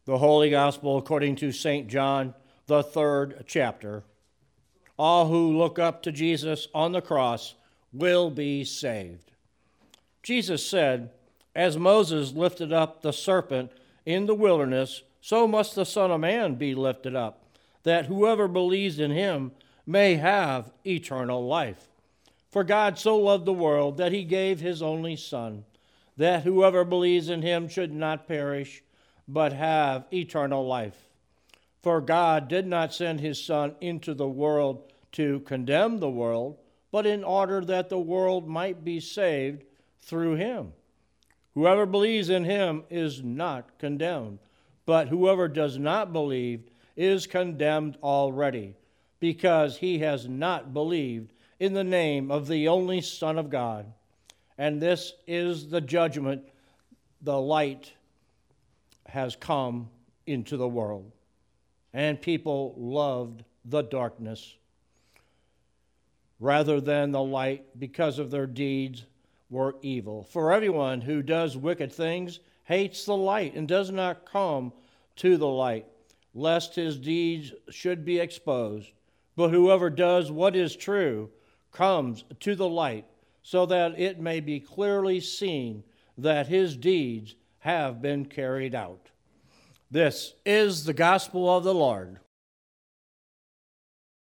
The Holy Gospel according to St. John, the 3rd chapter. All who look up to Jesus on the cross will be saved. Jesus said, "As Moses lifted up the serpent in the wilderness, so must the Son of Man be lifted up, that whoever believes in him may have eternal life. For God so loved the world that he gave his only Son, that whoever believes in him should not perish, but have eternal life. For God did not send his Son into the world to condemn the world, but in order that the world might be saved through him. Whoever believes in him is not condemned, but whoever does not believe is condemned already, because he has not believed in the name of the only Son of God. And this is the judgment: the light has come into the world, and people loved the darkness rather than the light, because of their deeds were evil. For everyone who does wicked things hates the light and does not come to the light, lest his deeds should be exposed. But whoever does what is true comes to the light, so that it may be clearly seen that his deeds have been carried out." This is the gospel of the Lord.